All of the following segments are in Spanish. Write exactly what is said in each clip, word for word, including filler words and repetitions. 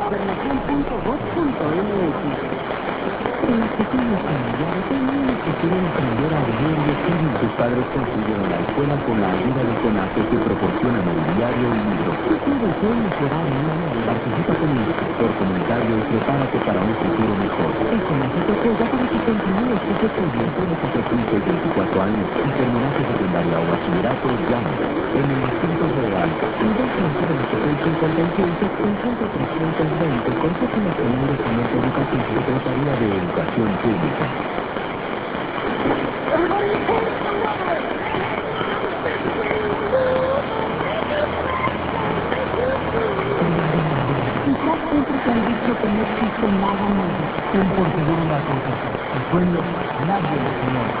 gobernación punto gov punto mx. Los pequeños familiares tenían que quieren aprender a leer y escribir. Sus padres construyeron la escuela con la ayuda de CONACE que proporciona mobiliario y libros. Si tú deseas mejorar en una manera, participa con un instructor comunitario y prepárate para un futuro mejor. El CONACE te apoya para que continúes tus estudios. Tienes entre quince y veinticuatro años y terminaste secundaria o bachillerato, llama en el Distrito Federal. Y dos de la cincuenta y seis, extensión de trescientos veinte, Consejo Nacional de Fomento Educativo, Secretaría de Educación Pública. Quizás siempre te han dicho que no existe nada nuevo. Ten por seguro una cosa, el sueño nadie lo conoce.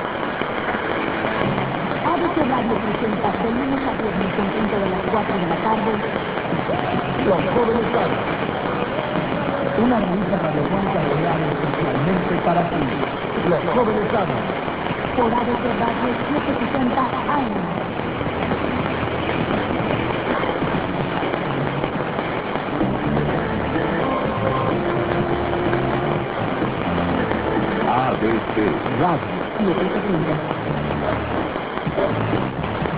A B C Radio presenta de lunes a viernes en punto de las cuatro de la tarde. Los jóvenes saben. Una revista radiofónica creada especialmente para ti. Los jóvenes saben. Por A B C Radio setecientos sesenta A M. A B C Radio. noventa y cinco.